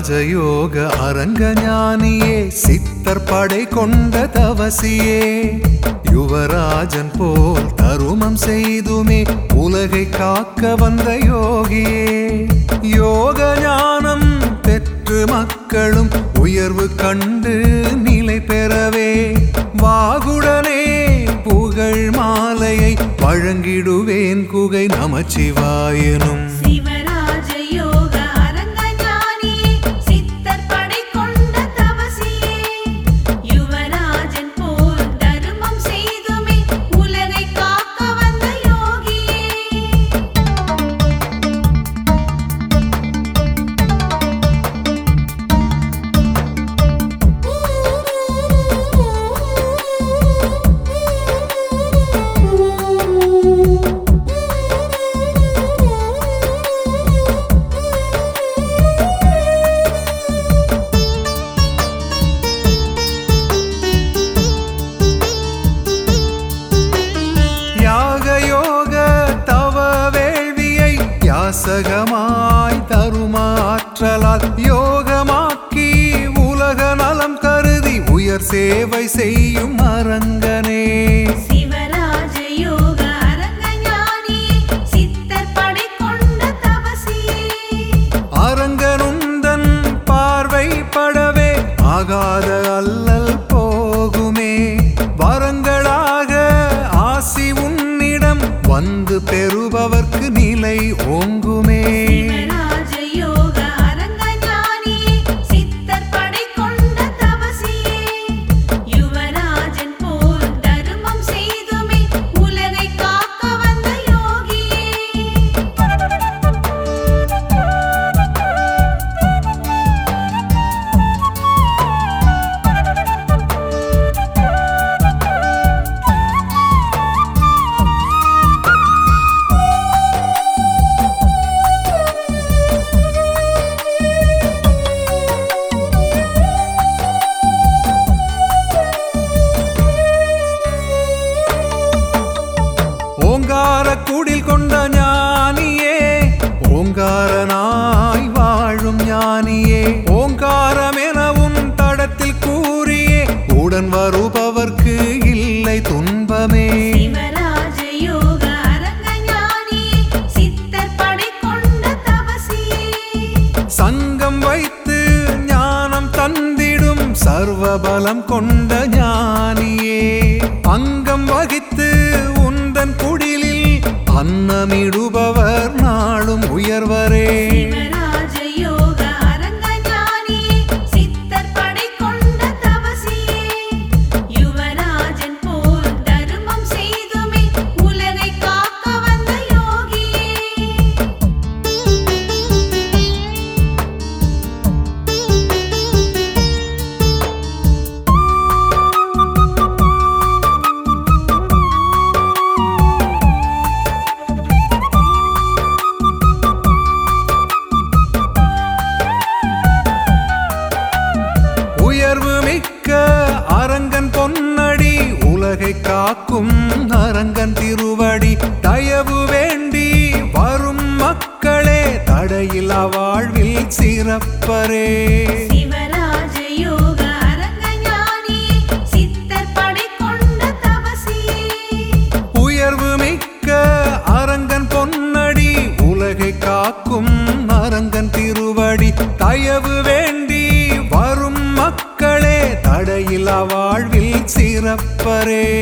சிவராஜயோக அரங்கஞானியே சித்தர் படை கொண்ட தவசியே யுவராஜன் போல் தருமம் செய்துமே உலகை காக்க வந்த யோகியே யோக ஞானம் பெற்று மக்களும் உயர்வு கண்டு நிலை பெறவே வாகுடனே புகழ் மாலையை வழங்கிடுவேன் குகை நமச்சிவாயனும் யாசகமாய் தருமாற்றலால் யோகமாக்கி உலக நலம் கருதி உயர் சேவை செய்யும் அரங்கனே சிவராஜயோக அரங்கஞானி சித்தர் படை கொண்ட தவசியே அரங்கனுந்தன் பார்வை படவே ஆகாத அல்லல் போகுமே வரங்களாக ஆசி உன்னிடம் வந்து பெறுபவர்க்கு நிலை ஓங்குமே சிவராஜயோக அரங்கஞானி சித்தர் படை கொண்ட தவசியே யுவராஜன் போல் தருமம் செய்துமே உலகை காக்க வந்த யோகியே ஓங்கார குடில் கொண்ட ஞானியே ஓங்காரனாய் வாழும் ஞானியே ஓங்காரமெனவும் தடத்தில் கூறியே உடன் வருபவர்க்கு இல்லை துன்பமே சிவராஜயோக அரங்கஞானி சித்தர் படை கொண்ட தவசியே சங்கம் வைத்து ஞானம் தந்திடும் சர்வபலம் கொண்ட ஞானியே அங்கம் வகித்து உந்தன் குடிலில் அன்னமிடுபவர் நாளும் உயர்வரே சிவராஜயோக அரங்கஞானி சித்தர் படை கொண்ட தவசியே யுவராஜன் போல் தருமம் செய்துமே உலகை காக்க வந்த யோகியே உயர்வு மிக்க அரங்கன் பொன்னடி உலகை காக்கும் அரங்கன் திருவடி தயவு வேண்டி வரும் மக்களே தடையில்லா வாழ்வில் சிறப்பரே சிவராஜயோக அரங்கஞானி சித்தர் படை கொண்ட தவசியே உயர்வு மிக்க அரங்கன் பொன்னடி உலகை காக்கும் அரங்கன் திருவடி தயவு வேண்டி வரும் மக்களே தடையில்லா வாழ்வில் சிறப்பரே